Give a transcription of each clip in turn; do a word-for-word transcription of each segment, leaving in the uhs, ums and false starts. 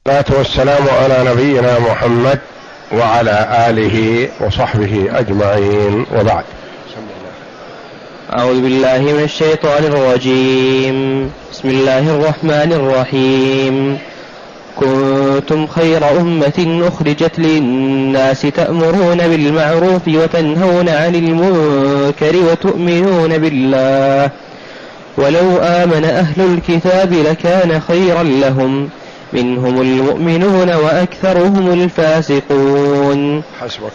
والصلاة والسلام على نبينا محمد وعلى آله وصحبه أجمعين، وبعد. أعوذ بالله من الشيطان الرجيم. بسم الله الرحمن الرحيم. كنتم خير أمة أخرجت للناس تأمرون بالمعروف وتنهون عن المنكر وتؤمنون بالله ولو آمن أهل الكتاب لكان خيرا لهم منهم المؤمنون وأكثرهم الفاسقون. حسبك.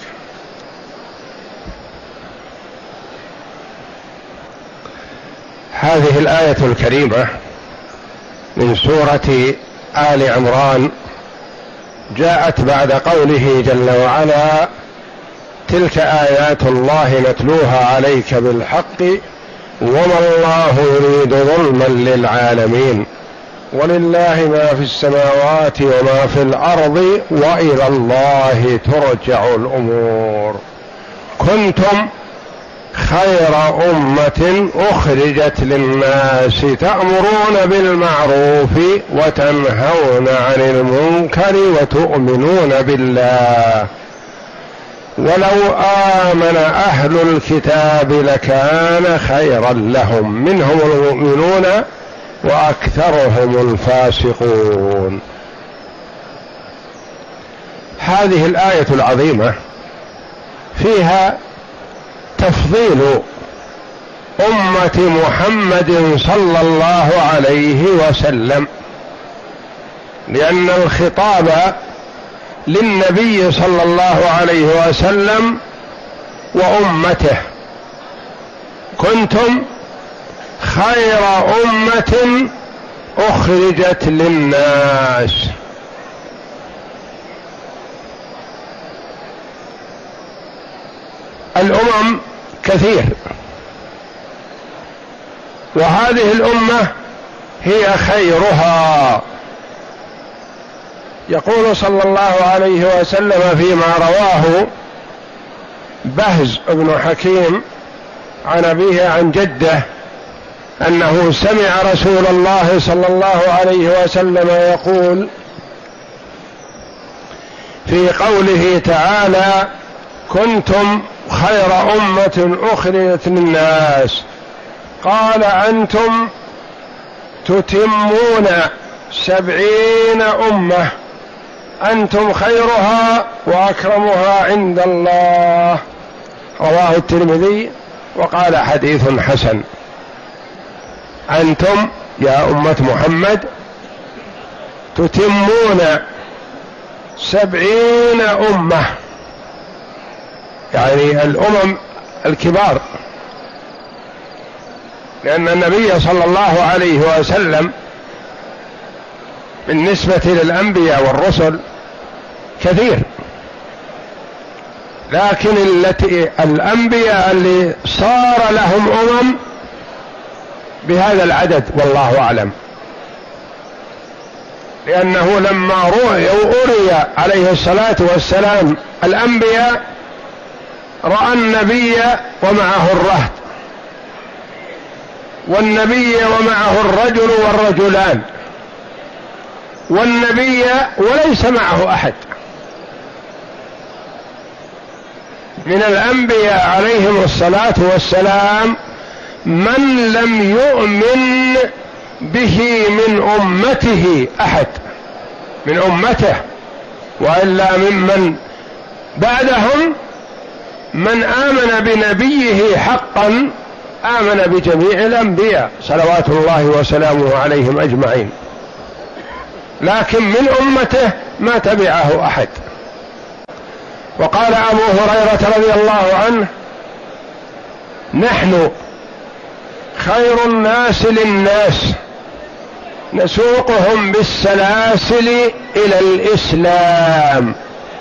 هذه الآية الكريمة من سورة آل عمران جاءت بعد قوله جل وعلا: تلك آيات الله نتلوها عليك بالحق وما الله يريد ظلما للعالمين ولله ما في السماوات وما في الأرض وإلى الله ترجع الأمور. كنتم خير أمة أخرجت للناس تأمرون بالمعروف وتنهون عن المنكر وتؤمنون بالله ولو آمن أهل الكتاب لكان خيرا لهم منهم المؤمنون وأكثرهم الفاسقون. هذه الآية العظيمة فيها تفضيل أمة محمد صلى الله عليه وسلم، لأن الخطاب للنبي صلى الله عليه وسلم وأمته. كنتم خير أمة أخرجت للناس. الأمم كثير، وهذه الأمة هي خيرها. يقول صلى الله عليه وسلم فيما رواه بهز بن حكيم عن أبيه عن جده أنه سمع رسول الله صلى الله عليه وسلم يقول في قوله تعالى: كنتم خير أمة أخرجت للناس، قال: أنتم تتمون سبعين أمة، أنتم خيرها وأكرمها عند الله. رواه الترمذي وقال حديث حسن. أنتم يا أمة محمد تتمون سبعين أمة، يعني الأمم الكبار، لأن النبي صلى الله عليه وسلم بالنسبة للأنبياء والرسل كثير، لكن التي الأنبياء اللي صار لهم أمم بهذا العدد والله أعلم، لأنه لما رؤي أري عليه الصلاة والسلام الأنبياء رأى النبي ومعه الرهط، والنبي ومعه الرجل والرجلان، والنبي وليس معه أحد من الأنبياء عليهم الصلاة والسلام من لم يؤمن به من أمته أحد من أمته، وإلا ممن بعدهم من آمن بنبيه حقا آمن بجميع الأنبياء صلوات الله وسلامه عليهم أجمعين، لكن من أمته ما تبعه أحد. وقال أبو هريرة رضي الله عنه: نحن خير الناس للناس نسوقهم بالسلاسل إلى الإسلام.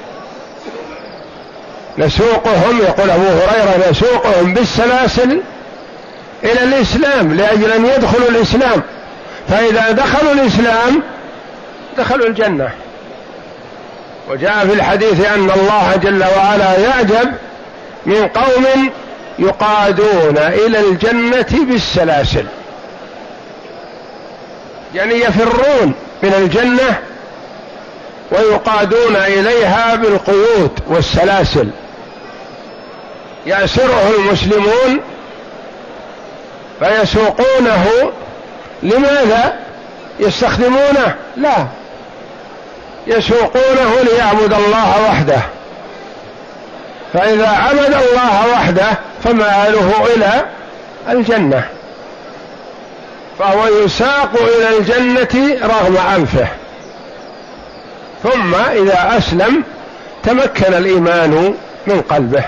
نسوقهم، يقول أبو هريرة، نسوقهم بالسلاسل إلى الإسلام لأجل أن يدخلوا الإسلام، فإذا دخلوا الإسلام دخلوا الجنة. وجاء في الحديث أن الله جل وعلا يعجب من قوم يقادون إلى الجنة بالسلاسل، يعني يفرون من الجنة ويقادون إليها بالقيود والسلاسل، يأسره المسلمون فيسوقونه. لماذا يستخدمونه؟ لا، يسوقونه ليعبد الله وحده، فإذا عبد الله وحده فمآله إلى الجنة، فهو يساق إلى الجنة رغم أنفه. ثم إذا أسلم تمكن الإيمان من قلبه.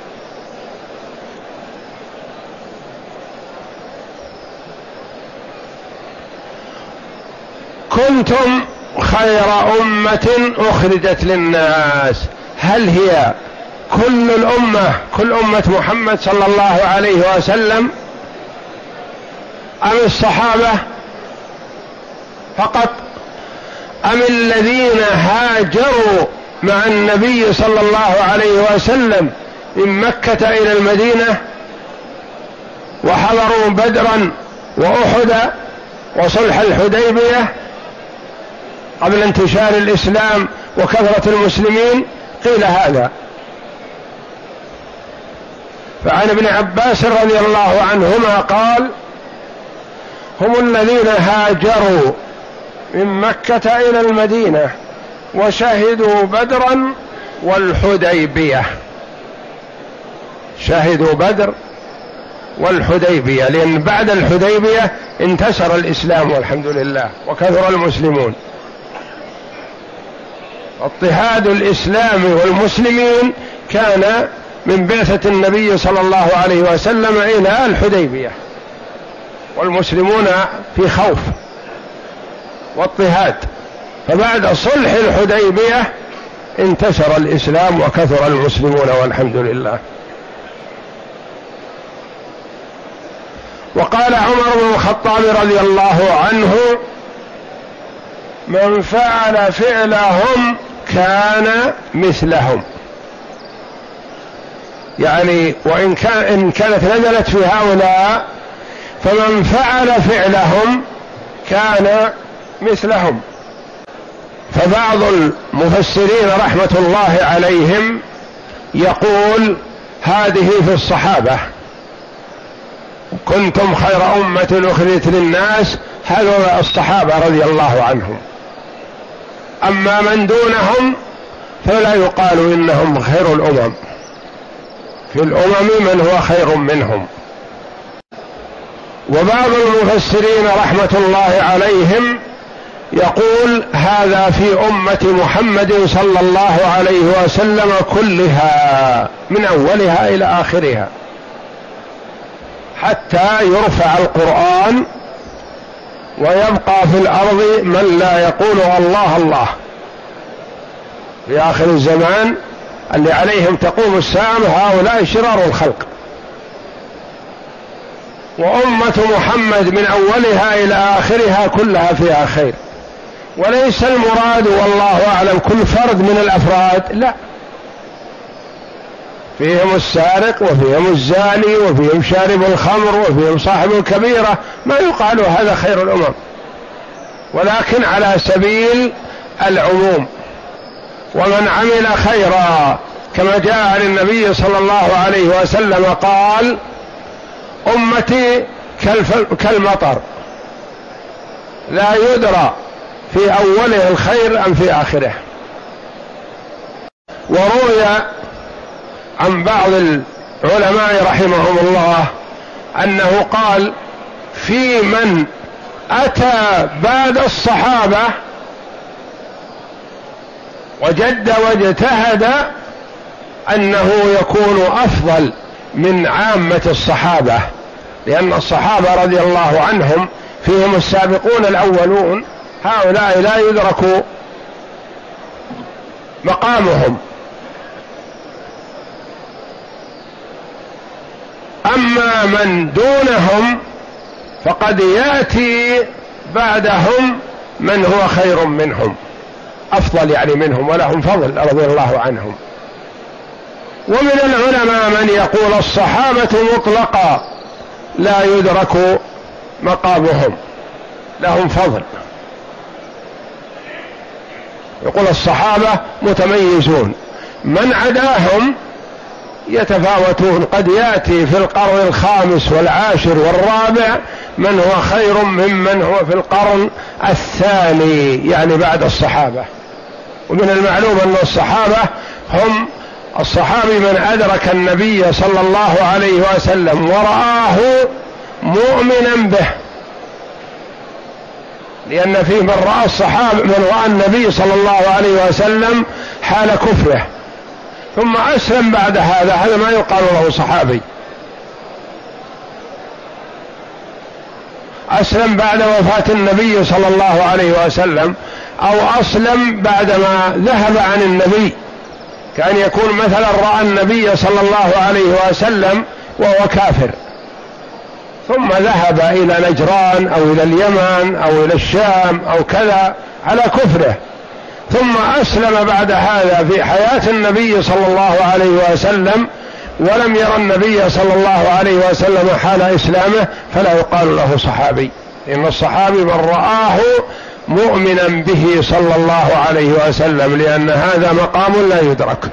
كنتم خير أمة أخرجت للناس. هل هي كل الأمة، كل أمة محمد صلى الله عليه وسلم، أم الصحابة فقط، أم الذين هاجروا مع النبي صلى الله عليه وسلم من مكة إلى المدينة وحضروا بدرا وأحد وصلح الحديبية قبل انتشار الإسلام وكثرة المسلمين؟ قيل هذا. فعن ابن عباس رضي الله عنهما قال: هم الذين هاجروا من مكة إلى المدينة وشهدوا بدرا والحديبية. شهدوا بدر والحديبية، لأن بعد الحديبية انتشر الإسلام والحمد لله وكثر المسلمون. اضطهاد الإسلام والمسلمين كان من بعثة النبي صلى الله عليه وسلم إلى الحديبية، والمسلمون في خوف واضطهاد، فبعد صلح الحديبية انتشر الإسلام وكثر المسلمون والحمد لله. وقال عمر بن الخطاب رضي الله عنه: من فعل فعلهم كان مثلهم. يعني وإن كان إن كانت نزلت في هؤلاء، فمن فعل فعلهم كان مثلهم. فبعض المفسرين رحمة الله عليهم يقول هذه في الصحابة، كنتم خير أمة أخرجت للناس، هذول الصحابة رضي الله عنهم. أما من دونهم فلا يقال إنهم خير الأمم، في الأمم من هو خير منهم. وبعض المفسرين رحمة الله عليهم يقول هذا في أمة محمد صلى الله عليه وسلم كلها من أولها إلى آخرها، حتى يرفع القرآن ويبقى في الأرض من لا يقول الله الله. في آخر الزمان اللي عليهم تقوم الساعة هؤلاء شرار الخلق. وأمة محمد من أولها إلى آخرها كلها فيها خير، وليس المراد والله أعلم كل فرد من الأفراد، لا، فيهم السارق وفيهم الزاني وفيهم شارب الخمر وفيهم صاحب الكبيرة، ما يقال هذا خير الأمم، ولكن على سبيل العموم. ومن عمل خيرا كما جاء عن النبي صلى الله عليه وسلم قال: أمتي كالمطر لا يدرى في أوله الخير أم في آخره. وروي عن بعض العلماء رحمهم الله أنه قال: في من أتى بعد الصحابة وجد واجتهد أنه يكون أفضل من عامة الصحابة، لأن الصحابة رضي الله عنهم فيهم السابقون الأولون، هؤلاء لا يدرك مقامهم. أما من دونهم فقد يأتي بعدهم من هو خير منهم، أفضل يعني منهم، ولهم فضل رضي الله عنهم. ومن العلماء من يقول الصحابة مطلقا لا يدرك مقامهم، لهم فضل. يقول الصحابة متميزون، من عداهم يتفاوتون، قد يأتي في القرن الخامس والعاشر والرابع من هو خير ممن هو في القرن الثاني يعني بعد الصحابة. ومن المعلوم أن الصحابة هم الصحابي من أدرك النبي صلى الله عليه وسلم ورآه مؤمنا به، لأن فيه من رأى الصحابة من رأى النبي صلى الله عليه وسلم حال كفره ثم أسلم بعد هذا، هذا ما يقال له صحابي، أسلم بعد وفاة النبي صلى الله عليه وسلم أو أسلم بعدما ذهب عن النبي، كأن يكون مثلا رأى النبي صلى الله عليه وسلم وهو كافر ثم ذهب إلى نجران أو إلى اليمن أو إلى الشام أو كذا على كفره، ثم أسلم بعد هذا في حياة النبي صلى الله عليه وسلم ولم يرى النبي صلى الله عليه وسلم حال إسلامه، فلا يقال له صحابي، لأن الصحابي من رآه مؤمنا به صلى الله عليه وسلم، لأن هذا مقام لا يدرك.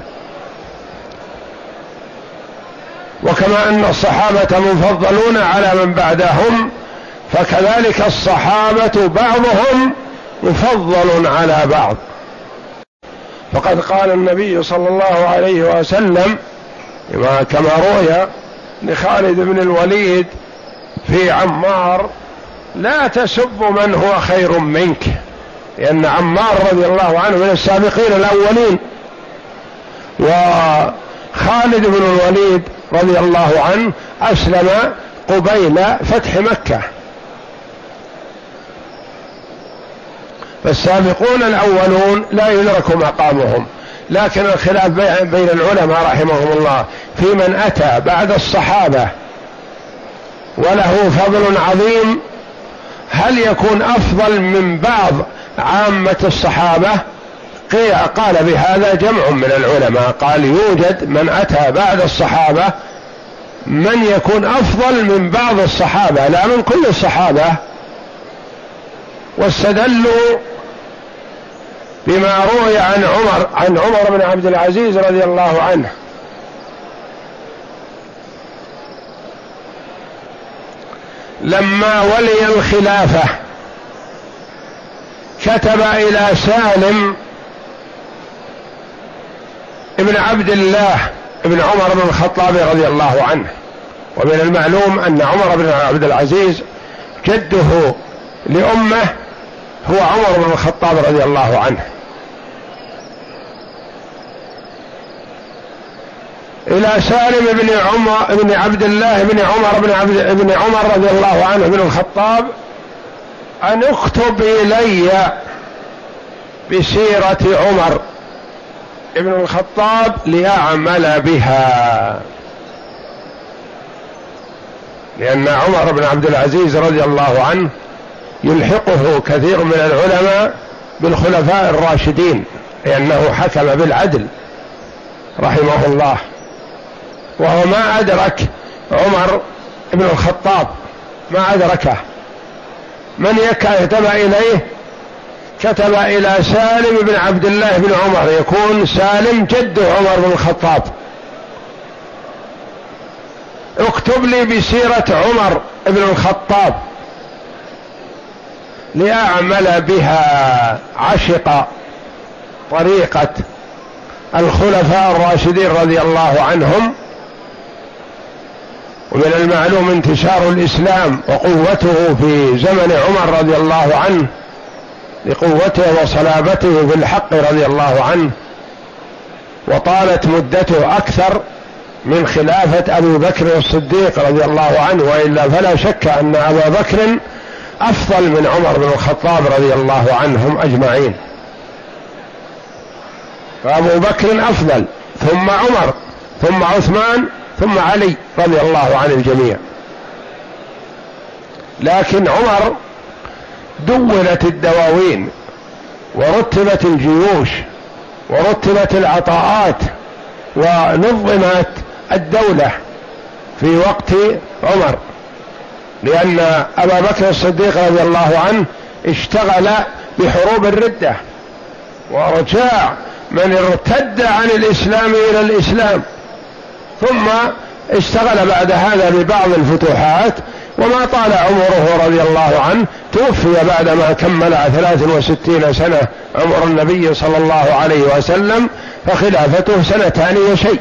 وكما أن الصحابة مفضلون على من بعدهم، فكذلك الصحابة بعضهم مفضل على بعض. فقد قال النبي صلى الله عليه وسلم كما روي لخالد بن الوليد في عمار: لا تسب من هو خير منك، لأن عمار رضي الله عنه من السابقين الأولين، وخالد بن الوليد رضي الله عنه أسلم قبيل فتح مكة. فالسابقون الأولون لا يدرك مقامهم، لكن الخلاف بين العلماء رحمهم الله في من أتى بعد الصحابة وله فضل عظيم، هل يكون أفضل من بعض عامة الصحابة؟ قال بهذا جمع من العلماء، قال يوجد من أتى بعد الصحابة من يكون أفضل من بعض الصحابة لا من كل الصحابة، واستدلوا بما روي عن عمر عن عمر بن عبد العزيز رضي الله عنه لما ولي الخلافة كتب إلى سالم ابن عبد الله ابن عمر بن الخطاب رضي الله عنه. ومن المعلوم أن عمر بن عبد العزيز جده لأمه هو عمر بن الخطاب رضي الله عنه. إلى سالم بن عمر بن عبد الله بن عمر بن عبد بن عمر رضي الله عنه بن الخطاب أن اكتب إلي بسيرة عمر ابن الخطاب لأعمل بها، لأن عمر بن عبد العزيز رضي الله عنه يلحقه كثير من العلماء بالخلفاء الراشدين، لأنه حكم بالعدل رحمه الله، وهو ما أدرك عمر بن الخطاب، ما أدركه. من كتب إليه؟ كتب إلى سالم بن عبد الله بن عمر، يكون سالم جد عمر بن الخطاب: اكتب لي بسيرة عمر بن الخطاب لأعمل بها. عشق طريقة الخلفاء الراشدين رضي الله عنهم. ومن المعلوم انتشار الإسلام وقوته في زمن عمر رضي الله عنه لقوته وصلابته في الحق رضي الله عنه، وطالت مدته أكثر من خلافة أبي بكر الصديق رضي الله عنه، وإلا فلا شك أن أبا بكر أفضل من عمر بن الخطاب رضي الله عنهم أجمعين، فأبو بكر أفضل، ثم عمر، ثم عثمان، ثم علي رضي الله عن الجميع. لكن عمر دولت الدواوين ورتبت الجيوش ورتبت العطاءات ونظمت الدولة في وقت عمر، لأن أبا بكر الصديق رضي الله عنه اشتغل بحروب الردة وارجاع من ارتد عن الإسلام إلى الإسلام، ثم اشتغل بعد هذا ببعض الفتوحات، وما طال عمره رضي الله عنه، توفي بعدما كمل ثلاث وستين سنة عمر النبي صلى الله عليه وسلم، فخلافته سنتان وشيء.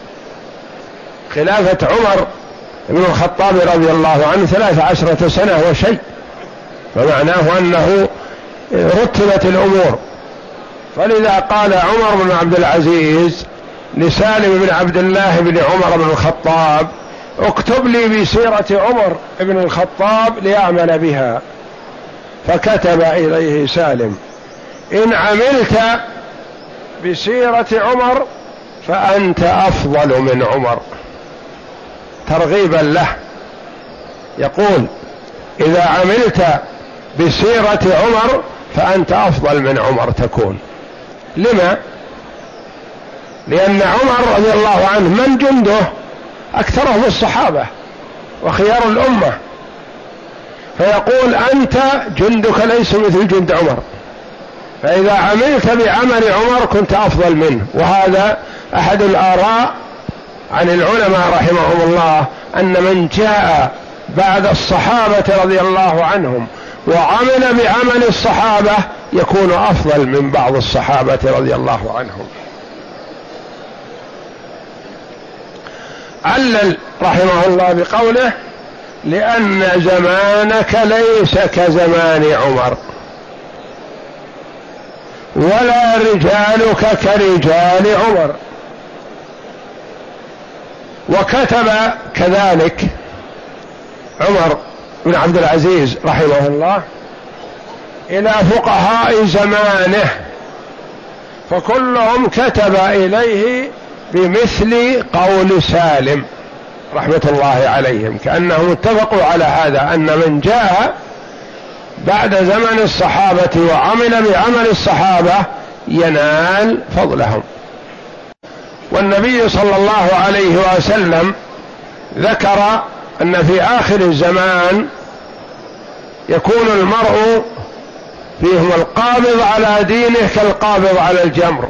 خلافة عمر بن الخطاب رضي الله عنه ثلاث عشرة سنة وشيء، فمعناه أنه رتبت الأمور. فلذا قال عمر بن عبد العزيز لسالم بن عبد الله بن عمر بن الخطاب: اكتب لي بسيرة عمر بن الخطاب ليعمل بها. فكتب إليه سالم: إن عملت بسيرة عمر فأنت أفضل من عمر، ترغيبا له. يقول: إذا عملت بسيرة عمر فأنت أفضل من عمر تكون. لما؟ لأن عمر رضي الله عنه من جنده أكثرهم الصحابة وخيار الأمة، فيقول: أنت جندك ليس مثل جند عمر، فإذا عملت بعمل عمر كنت أفضل منه. وهذا أحد الآراء عن العلماء رحمهم الله، أن من جاء بعد الصحابة رضي الله عنهم وعمل بعمل الصحابة يكون أفضل من بعض الصحابة رضي الله عنهم. علل رحمه الله بقوله: لأن زمانك ليس كزمان عمر، ولا رجالك كرجال عمر. وكتب كذلك عمر بن عبد العزيز رحمه الله إلى فقهاء زمانه، فكلهم كتب إليه بمثل قول سالم رحمة الله عليهم، كأنهم اتفقوا على هذا، أن من جاء بعد زمن الصحابة وعمل بعمل الصحابة ينال فضلهم. والنبي صلى الله عليه وسلم ذكر أن في آخر الزمان يكون المرء فيهم القابض على دينه كالقابض على الجمر،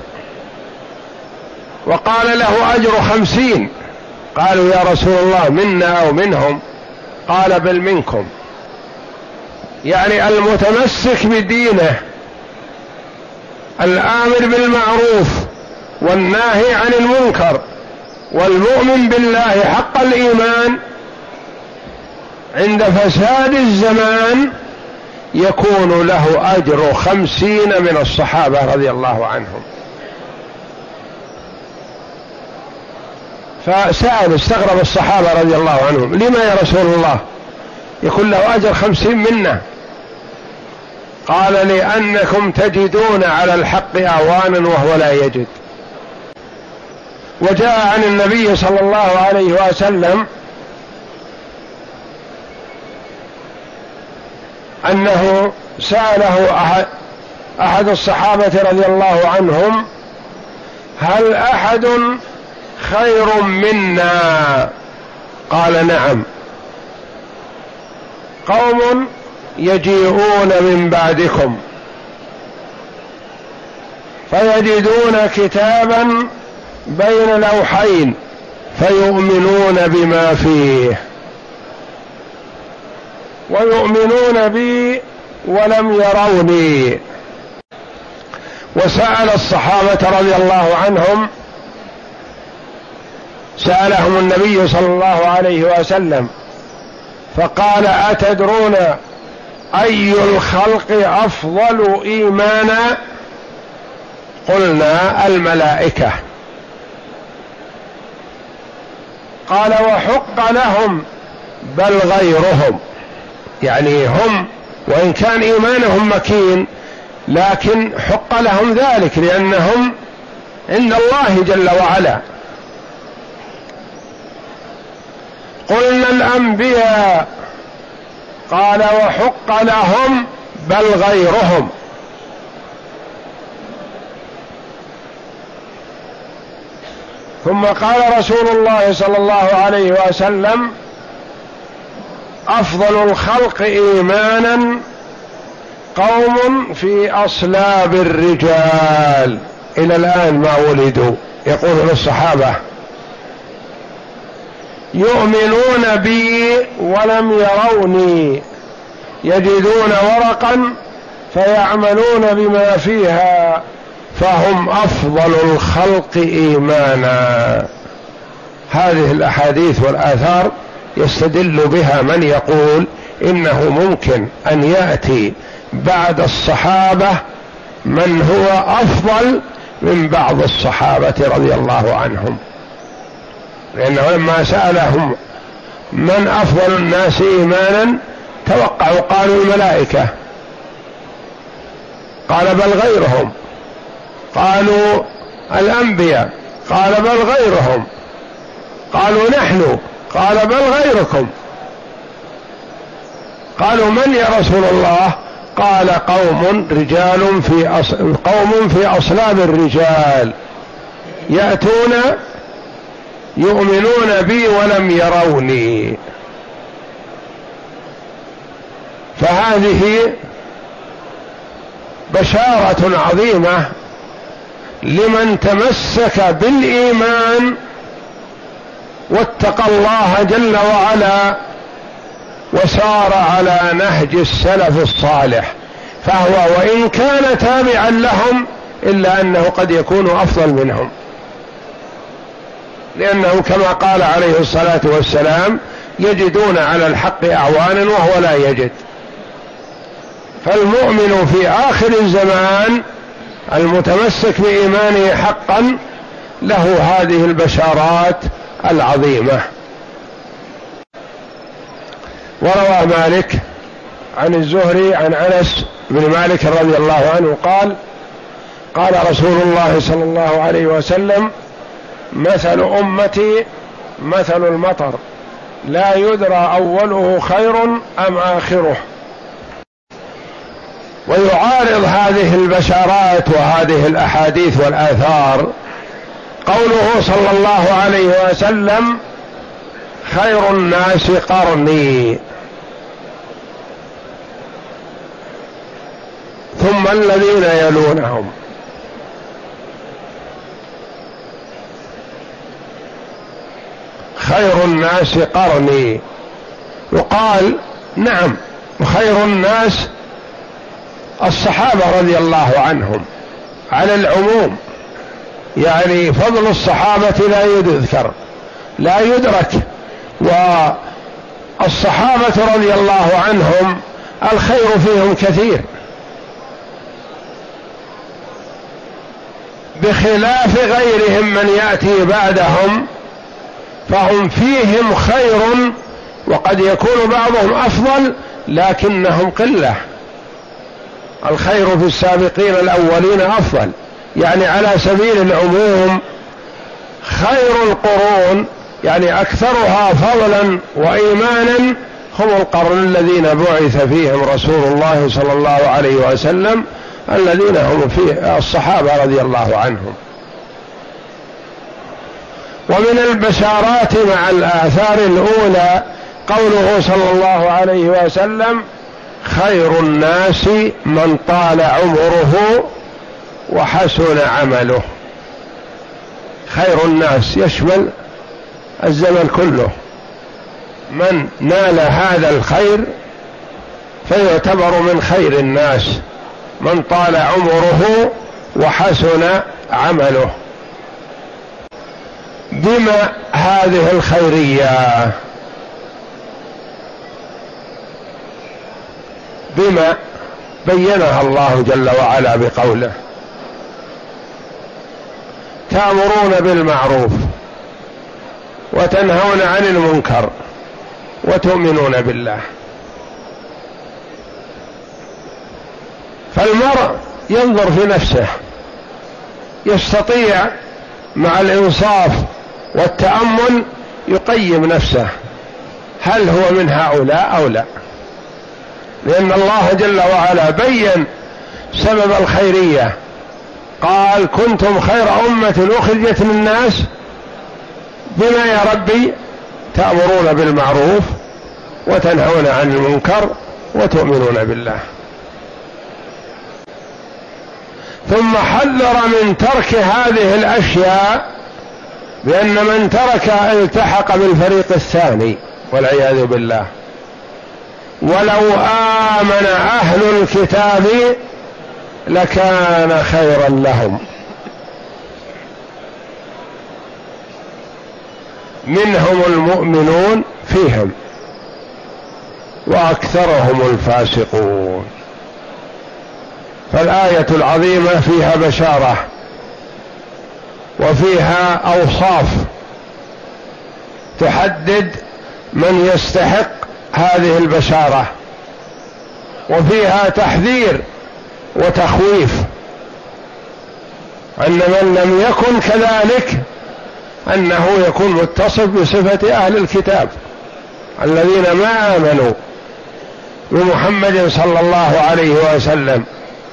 وقال له: أجر خمسين. قالوا: يا رسول الله منا أو منهم؟ قال: بل منكم. يعني المتمسك بدينه، الآمر بالمعروف والناهي عن المنكر، والمؤمن بالله حق الإيمان، عند فساد الزمان يكون له أجر خمسين من الصحابة رضي الله عنهم. فسأل استغرب الصحابة رضي الله عنهم: لما يا رسول الله يكون له أجر خمسين منا؟ قال: لأنكم تجدون على الحق أعوانا وهو لا يجد. وجاء عن النبي صلى الله عليه وسلم أنه سأله أحد, أحد الصحابة رضي الله عنهم: هل أحد خير منا؟ قال: نعم، قوم يجيئون من بعدكم فيجدون كتابا بين لوحين فيؤمنون بما فيه ويؤمنون بي ولم يروني. وسأل الصحابة رضي الله عنهم، سألهم النبي صلى الله عليه وسلم فقال: أتدرون أي الخلق أفضل إيمانا؟ قلنا: الملائكة. قال: وحق لهم بل غيرهم، يعني هم وإن كان إيمانهم مكين لكن حق لهم ذلك لأنهم عند الله جل وعلا. قلنا: الأنبياء. قال: وحق لهم بل غيرهم. ثم قال رسول الله صلى الله عليه وسلم: أفضل الخلق إيمانا قوم في أصلاب الرجال إلى الآن ما ولدوا، يقول للصحابة يؤمنون بي ولم يروني، يجدون ورقا فيعملون بما فيها فهم أفضل الخلق إيمانا. هذه الأحاديث والآثار يستدل بها من يقول إنه ممكن أن يأتي بعد الصحابة من هو أفضل من بعض الصحابة رضي الله عنهم، لأنه لما سألهم من أفضل الناس إيمانا توقعوا قالوا الملائكة، قال بل غيرهم، قالوا الأنبياء، قال بل غيرهم، قالوا نحن، قال بل غيركم، قالوا من يا رسول الله؟ قال قوم رجال في أص... قوم في أصلاب الرجال يأتون يؤمنون بي ولم يروني. فهذه بشارة عظيمة لمن تمسك بالإيمان واتقى الله جل وعلا وسار على نهج السلف الصالح، فهو وإن كان تابعا لهم إلا أنه قد يكون أفضل منهم، لأنه كما قال عليه الصلاة والسلام يجدون على الحق أعوانا وهو لا يجد. فالمؤمن في آخر الزمان المتمسك بإيمانه حقا له هذه البشارات العظيمة. وروى مالك عن الزهري عن أنس بن مالك رضي الله عنه قال قال رسول الله صلى الله عليه وسلم مثل أمتي مثل المطر لا يدرى أوله خير أم آخره. ويعارض هذه البشارات وهذه الأحاديث والآثار قوله صلى الله عليه وسلم خير الناس قرني ثم الذين يلونهم. خير الناس قرني، وقال نعم خير الناس الصحابة رضي الله عنهم على العموم، يعني فضل الصحابة لا يذكر لا يدرك، والصحابة رضي الله عنهم الخير فيهم كثير بخلاف غيرهم من يأتي بعدهم فهم فيهم خير، وقد يكون بعضهم أفضل لكنهم قلة. الخير في السابقين الأولين أفضل، يعني على سبيل العموم خير القرون يعني أكثرها فضلا وإيمانا هم القرن الذين بعث فيهم رسول الله صلى الله عليه وسلم الذين هم فيه الصحابة رضي الله عنهم. ومن البشارات مع الآثار الأولى قوله صلى الله عليه وسلم خير الناس من طال عمره وحسن عمله. خير الناس يشمل الزمن كله، من نال هذا الخير فيعتبر من خير الناس من طال عمره وحسن عمله. بما هذه الخيرية؟ بما بينها الله جل وعلا بقوله تأمرون بالمعروف وتنهون عن المنكر وتؤمنون بالله. فالمرء ينظر في نفسه، يستطيع مع الإنصاف والتأمل يقيم نفسه هل هو من هؤلاء أو لا، لأن الله جل وعلا بين سبب الخيرية، قال كنتم خير أمة أخرجت للناس بما يا ربي تأمرون بالمعروف وتنهون عن المنكر وتؤمنون بالله. ثم حذر من ترك هذه الأشياء بأن من ترك التحق بالفريق الثاني والعياذ بالله. ولو آمن أهل الكتاب لكان خيرا لهم، منهم المؤمنون فيهم وأكثرهم الفاسقون. فالآية العظيمة فيها بشارة وفيها أوصاف تحدد من يستحق هذه البشارة، وفيها تحذير وتخويف أن من لم يكن كذلك أنه يكون متصف بصفة أهل الكتاب الذين ما آمنوا بمحمد صلى الله عليه وسلم.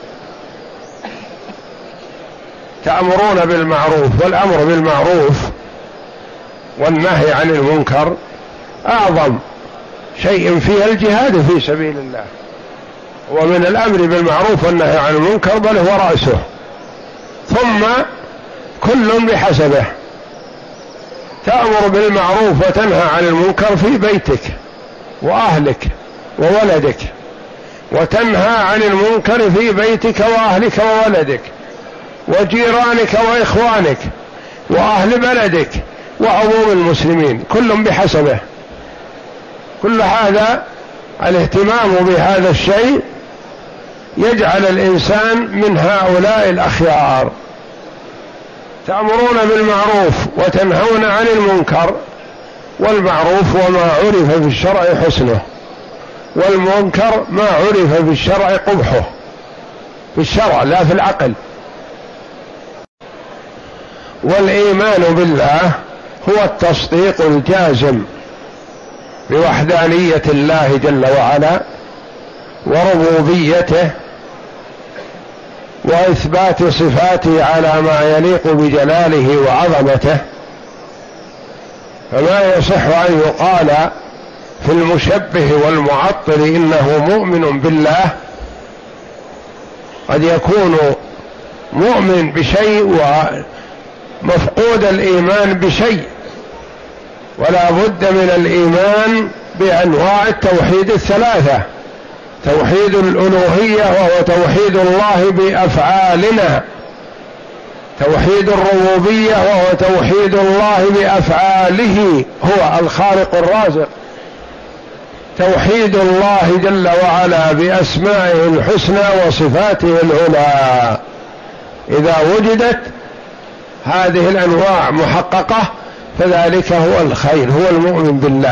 تأمرون بالمعروف، والأمر بالمعروف والنهي عن المنكر أعظم شيء فيها الجهاد في سبيل الله، ومن الأمر بالمعروف والنهي عن المنكر بل هو رأسه، ثم كل بحسبه. تأمر بالمعروف وتنهى عن المنكر في بيتك وأهلك وولدك، وتنهى عن المنكر في بيتك وأهلك وولدك وجيرانك وإخوانك وأهل بلدك وعموم المسلمين، كل بحسبه. كل هذا الاهتمام بهذا الشيء يجعل الإنسان من هؤلاء الأخيار. تأمرون بالمعروف وتنهون عن المنكر، والمعروف وما عرف في الشرع حسنه، والمنكر ما عرف في الشرع قبحه، في الشرع لا في العقل. والإيمان بالله هو التصديق الجازم بوحدانية الله جل وعلا وربوبيته وإثبات صفاته على ما يليق بجلاله وعظمته. فما يصح أن يقال في المشبه والمعطل إنه مؤمن بالله، قد يكون مؤمن بشيء ومفقود الإيمان بشيء. ولا بد من الإيمان بأنواع التوحيد الثلاثة: توحيد الألوهية وهو توحيد الله بأفعالنا، توحيد الربوبية وهو توحيد الله بأفعاله هو الخالق الرازق، توحيد الله جل وعلا بأسمائه الحسنى وصفاته العلى. إذا وجدت هذه الأنواع محققة فذلك هو الخير، هو المؤمن بالله.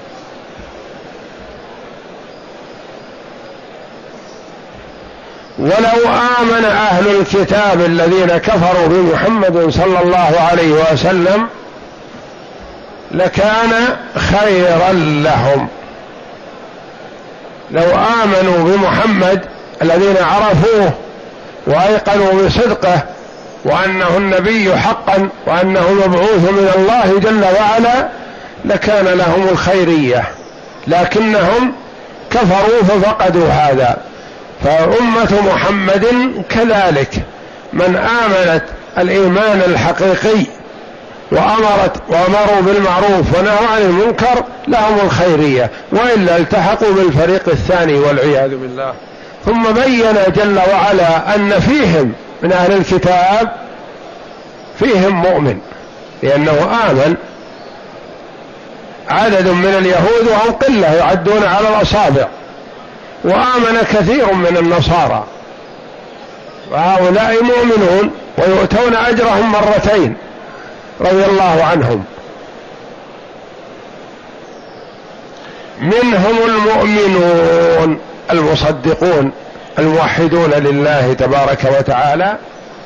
ولو آمن أهل الكتاب الذين كفروا بمحمد صلى الله عليه وسلم لكان خيرا لهم. لو آمنوا بمحمد الذين عرفوه وأيقنوا بصدقه وأنه النبي حقا وأنه مبعوث من الله جل وعلا لكان لهم الخيرية، لكنهم كفروا ففقدوا هذا. فأمة محمد كذلك، من آمنت الإيمان الحقيقي وأمرت وأمروا بالمعروف ونهوا عن المنكر لهم الخيرية، وإلا التحقوا بالفريق الثاني والعياذ بالله. ثم بين جل وعلا أن فيهم من أهل الكتاب فيهم مؤمن، لأنه آمن عدد من اليهود وهم قلة يعدون على الأصابع، وآمن كثير من النصارى، وهؤلاء مؤمنون ويؤتون أجرهم مرتين رضي الله عنهم. منهم المؤمنون المصدقون الموحدون لله تبارك وتعالى،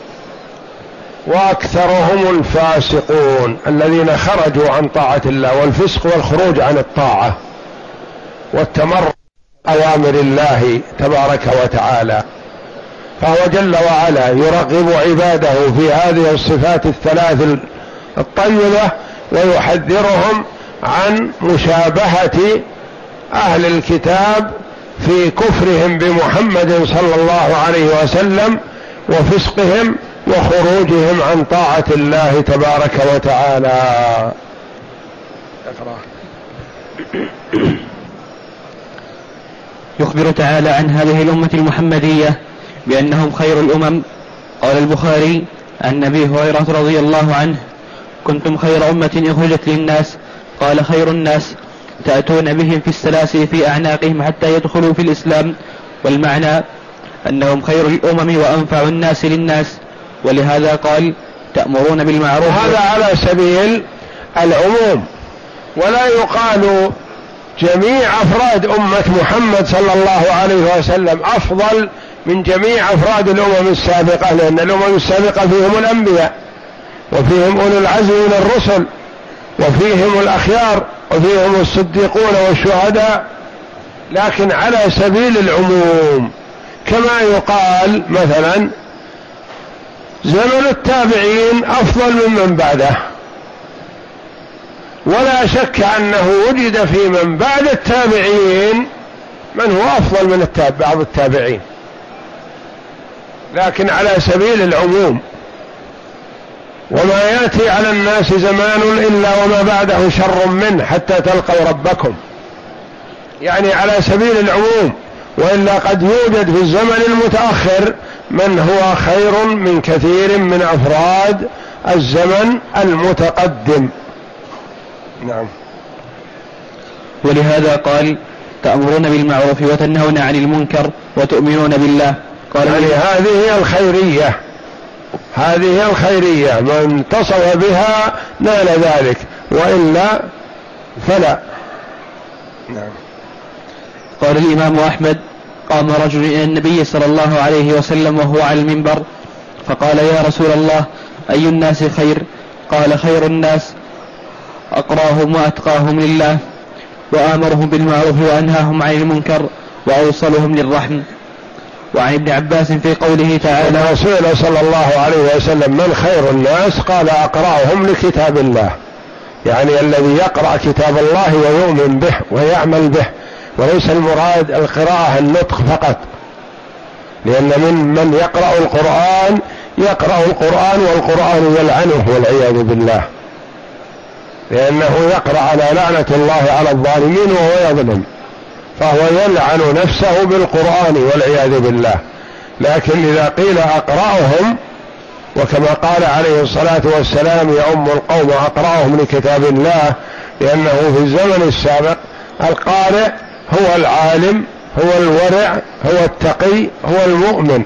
وأكثرهم الفاسقون الذين خرجوا عن طاعة الله، والفسق والخروج عن الطاعة والتمرد أوامر الله تبارك وتعالى. فهو جل وعلا يرغب عباده في هذه الصفات الثلاث الطيبة ويحذرهم عن مشابهة أهل الكتاب في كفرهم بمحمد صلى الله عليه وسلم وفسقهم وخروجهم عن طاعة الله تبارك وتعالى. اقرأ. يخبر تعالى عن هذه الأمة المحمدية بأنهم خير الأمم. قال البخاري عن أبي هريرة رضي الله عنه: كنتم خير أمة أخرجت للناس. قال: خير الناس تأتون بهم في السلاسل في أعناقهم حتى يدخلوا في الإسلام. والمعنى أنهم خير الأمم وأنفع الناس للناس، ولهذا قال: تأمرون بالمعروف. هذا على سبيل العموم، ولا يقال جميع أفراد أمة محمد صلى الله عليه وسلم أفضل من جميع أفراد الأمم السابقة، لأن الأمم السابقة فيهم الأنبياء وفيهم أولو العزم من الرسل وفيهم الأخيار وفيهم الصديقون والشهداء، لكن على سبيل العموم. كما يقال مثلا زمن التابعين أفضل ممن بعده، ولا شك أنه وجد في من بعد التابعين من هو أفضل من التاب بعض التابعين، لكن على سبيل العموم. وما يأتي على الناس زمان إلا وما بعده شر منه حتى تلقوا ربكم، يعني على سبيل العموم. وإلا قد يوجد في الزمن المتأخر من هو خير من كثير من أفراد الزمن المتقدم. نعم. ولهذا قال: تأمرون بالمعروف وتنهون عن المنكر وتؤمنون بالله. قال: يعني هذه هي الخيرية، هذه هي الخيرية، من اتصف بها نال ذلك، وإلا فلا. نعم. قال الإمام أحمد: قام رجل إلى النبي صلى الله عليه وسلم وهو على المنبر فقال: يا رسول الله، أي الناس خير؟ قال: خير الناس أقراهم وأتقاهم لله، وآمرهم بالمعروف وأنهاهم عن المنكر، وأوصلهم للرحم. وعن ابن عباس في قوله تعالى: الرسول صلى الله عليه وسلم من خير الناس؟ قال: أقرأهم لكتاب الله، يعني الذي يقرأ كتاب الله ويؤمن به ويعمل به، وليس المراد القراءة النطق فقط، لأن من من يقرأ القرآن يقرأ القرآن والقرآن يلعنه والعياذ بالله، لأنه يقرأ على لعنة الله على الظالمين وهو يظلم، فهو يلعن نفسه بالقرآن والعياذ بالله. لكن إذا قيل أقرأهم، وكما قال عليه الصلاة والسلام: يؤم القوم أقرأهم لكتاب الله، لأنه في الزمن السابق القارئ هو العالم، هو الورع، هو التقي، هو المؤمن.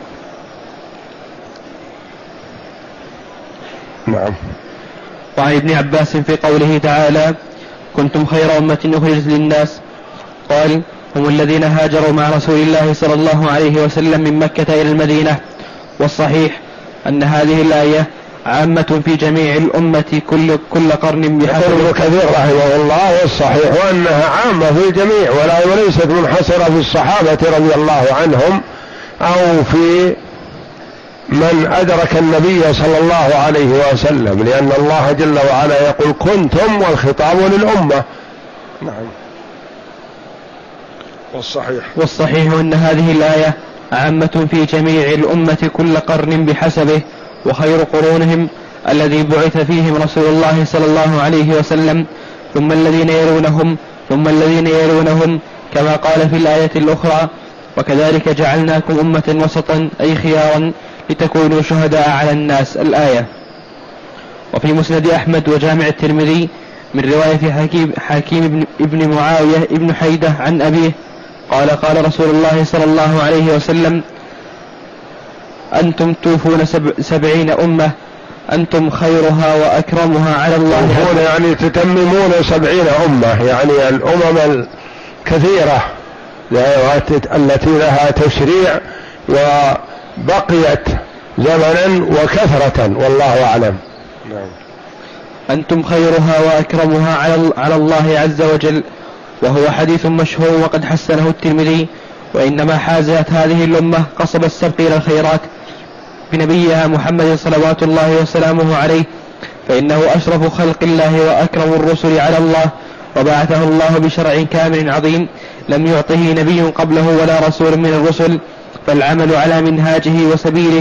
نعم. وعن ابن عباس في قوله تعالى: كنتم خير أمة أخرجت للناس. قال: هم الذين هاجروا مع رسول الله صلى الله عليه وسلم من مكة إلى المدينة. والصحيح أن هذه الآية عامة في جميع الأمة كل, كل قرن بحسب. يقول ابن كثير رحمه الله: والصحيح وأنها عامة في الجميع، ولا وليست منحصرة في الصحابة رضي الله عنهم أو في من أدرك النبي صلى الله عليه وسلم، لأن الله جل وعلا يقول: كنتم، والخطاب للأمة. نعم. والصحيح والصحيح أن هذه الآية عامة في جميع الأمة كل قرن بحسبه، وخير قرونهم الذي بعث فيهم رسول الله صلى الله عليه وسلم، ثم الذين يلونهم، ثم الذين يلونهم، كما قال في الآية الأخرى: وكذلك جعلناكم أمة وسطا، أي خيارا، لتكونوا شهداء على الناس. الآية. وفي مسند أحمد وجامع الترمذي من رواية حكيم, حكيم ابن معاوية ابن حيدة عن أبيه قال: قال رسول الله صلى الله عليه وسلم: أنتم توفون سب سبعين أمة، أنتم خيرها وأكرمها على الله. توفون يعني تتممون سبعين أمة، يعني الأمم الكثيرة التي لها تشريع وبقيت زمنا وكثرة، والله أعلم. نعم. أنتم خيرها وأكرمها على الله عز وجل. وهو حديث مشهور وقد حسنه الترمذي. وإنما حازت هذه الأمة قصب السبق إلى الخيرات بنبيها محمد صلوات الله وسلامه عليه، فإنه أشرف خلق الله وأكرم الرسل على الله، وبعثه الله بشرع كامل عظيم لم يعطه نبي قبله ولا رسول من الرسل، فالعمل على منهاجه وسبيله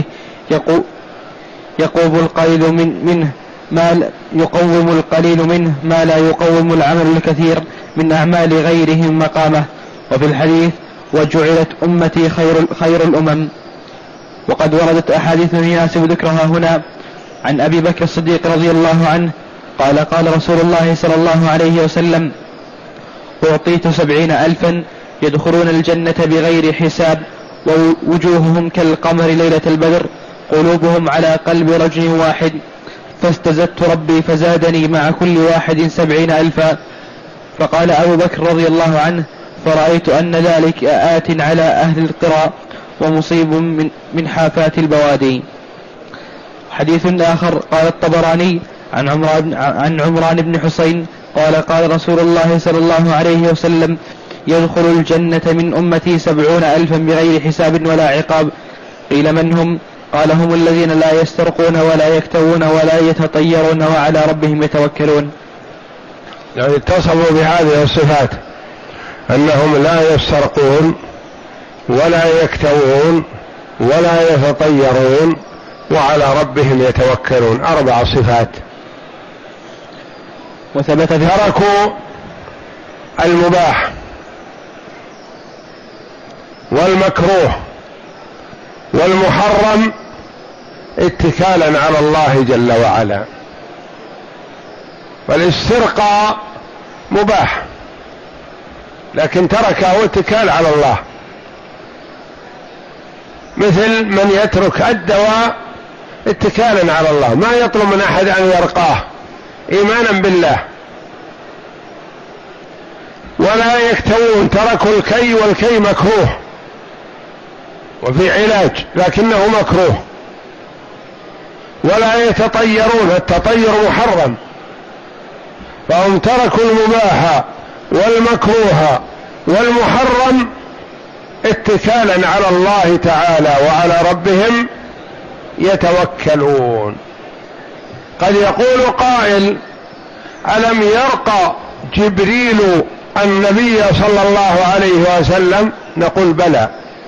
يقو يقوم القليل من منه ما يقوم القليل منه ما لا يقوم العمل الكثير من أعمال غيرهم مقامه. وفي الحديث وجعلت أمتي خير, خير الأمم. وقد وردت أحاديث يناسب ذكرها هنا عن أبي بكر الصديق رضي الله عنه قال قال رسول الله صلى الله عليه وسلم أعطيت سبعين ألفا يدخلون الجنة بغير حساب ووجوههم كالقمر ليلة البدر قلوبهم على قلب رجل واحد فاستزدت ربي فزادني مع كل واحد سبعين ألفا. فقال أبو بكر رضي الله عنه فرأيت أن ذلك آت على أهل القرى ومصيب من, من حافات البوادي. حديث آخر قال الطبراني عن عمران, عن عمران بن حسين قال قال رسول الله صلى الله عليه وسلم يدخل الجنة من أمتي سبعون ألفا بغير حساب ولا عقاب. قيل من هم؟ قال هم الذين لا يسترقون ولا يكتوون ولا يتطيرون وعلى ربهم يتوكلون. يعني اتصفوا بهذه الصفات أنهم لا يسترقون ولا يكتوون ولا يتطيرون وعلى ربهم يتوكلون. أربع صفات. وثبت تركوا المباح والمكروه والمحرم اتكالا على الله جل وعلا. والاسترقاء مباح لكن تركه اتكال على الله، مثل من يترك الدواء اتكالا على الله، ما يطلب من أحد أن يرقاه إيمانا بالله. ولا يكتوون، تركوا الكي والكي مكروه وفي علاج لكنه مكروه. ولا يتطيرون، التطير محرم، فهم تركوا المباح والمكروه والمحرم اتكالا على الله تعالى وعلى ربهم يتوكلون. قد يقول قائل ألم يرقى جبريل النبي صلى الله عليه وسلم؟ نقول بلى.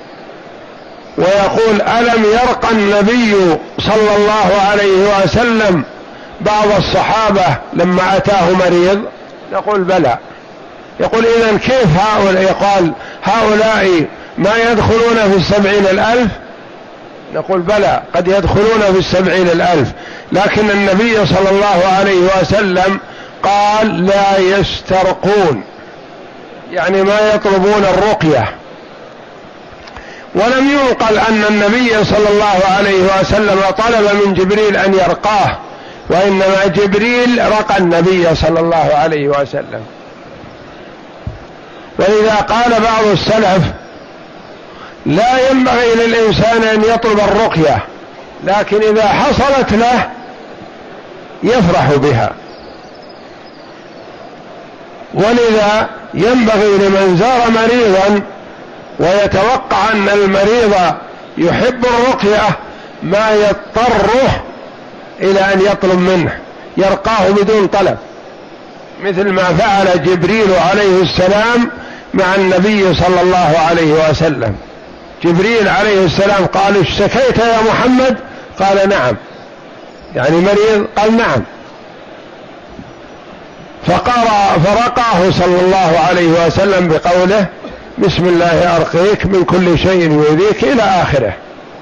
ويقول ألم يرقى النبي صلى الله عليه وسلم بعض الصحابة لما أتاه مريض؟ نقول بلى. يقول إذن كيف هؤلاء يقال هؤلاء ما يدخلون في السبعين الألف؟ نقول بلى قد يدخلون في السبعين الألف، لكن النبي صلى الله عليه وسلم قال لا يسترقون، يعني ما يطلبون الرقية. ولم ينقل أن النبي صلى الله عليه وسلم طلب من جبريل أن يرقاه، وإنما جبريل رقى النبي صلى الله عليه وسلم. ولذا قال بعض السلف لا ينبغي للإنسان أن يطلب الرقية، لكن إذا حصلت له يفرح بها. ولذا ينبغي لمن زار مريضا ويتوقع أن المريض يحب الرقية ما يضطره إلى أن يطلب منه، يرقاه بدون طلب، مثل ما فعل جبريل عليه السلام مع النبي صلى الله عليه وسلم. جبريل عليه السلام قال اشتكيت يا محمد؟ قال نعم، يعني مريض؟ قال نعم. فقرأ فرقاه صلى الله عليه وسلم بقوله بسم الله أرقيك من كل شيء يؤذيك إلى آخره.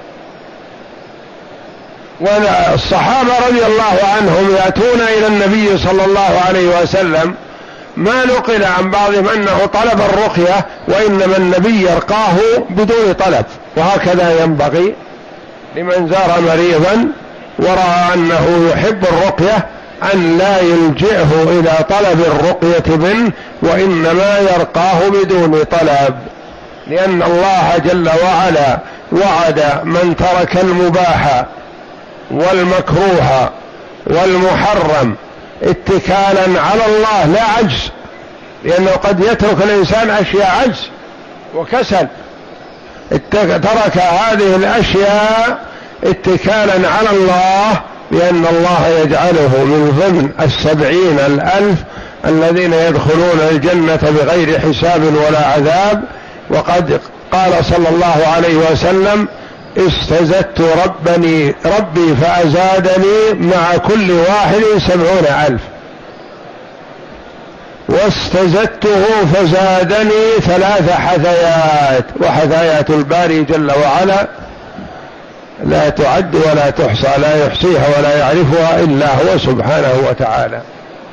والصحابة رضي الله عنهم يأتون إلى النبي صلى الله عليه وسلم، ما نقل عن بعضهم أنه طلب الرقية، وإنما النبي يرقاه بدون طلب. وهكذا ينبغي لمن زار مريضا ورأى أنه يحب الرقية أن لا يلجئه إلى طلب الرقية منه، وإنما يرقاه بدون طلب، لأن الله جل وعلا وعد من ترك المباح والمكروه والمحرم اتكالا على الله لا عجز، لأنه قد يترك الإنسان أشياء عجز وكسل، ترك هذه الأشياء اتكالا على الله، لأن الله يجعله من ضمن السبعين الألف الذين يدخلون الجنة بغير حساب ولا عذاب. وقد قال صلى الله عليه وسلم استزدت ربني ربي فأزادني مع كل واحد سبعون ألف، واستزدته فزادني ثلاث حثيات، وحثايات الباري جل وعلا لا تعد ولا تحصى، لا يحصيها ولا يعرفها إلا هو سبحانه وتعالى.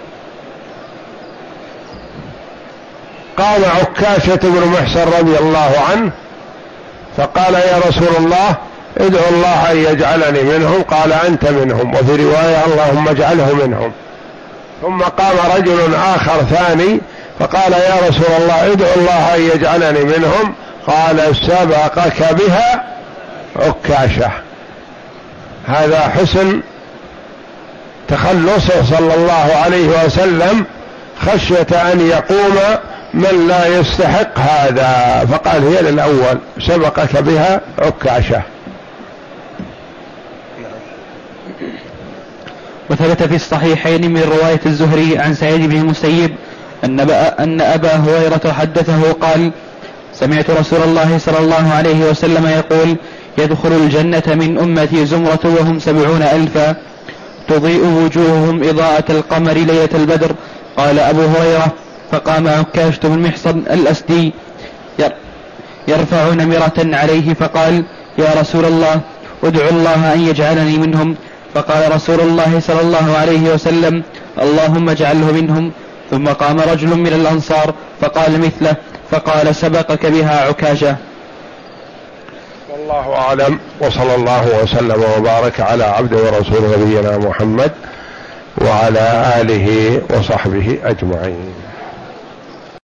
قام عكاشة بن محصن رضي الله عنه فقال يا رسول الله ادعو الله أن يجعلني منهم، قال أنت منهم، وفي رواية اللهم اجعله منهم. ثم قام رجل آخر ثاني فقال يا رسول الله ادعو الله أن يجعلني منهم، قال سبقك بها عكاشة. هذا حسن تخلصه صلى الله عليه وسلم خشية أن يقوم من لا يستحق هذا، فقال هي للأول سبقك بها عكاشة. وثبت في الصحيحين من رواية الزهري عن سعيد بن المسيب أن, أن أبا هريرة حدثه قال سمعت رسول الله صلى الله عليه وسلم يقول يدخل الجنة من أمتي زمرة وهم سبعون ألفا تضيء وجوههم إضاءة القمر ليلة البدر. قال أبو هريرة فقام عكاشة بن محصن الأسدي يرفع نمرة عليه فقال يا رسول الله ادعو الله أن يجعلني منهم. فقال رسول الله صلى الله عليه وسلم اللهم اجعله منهم. ثم قام رجل من الأنصار فقال مثله، فقال سبقك بها عكاشة. والله أعلم، وصلى الله وسلم وبارك على عبده ورسوله نبينا محمد وعلى آله وصحبه أجمعين.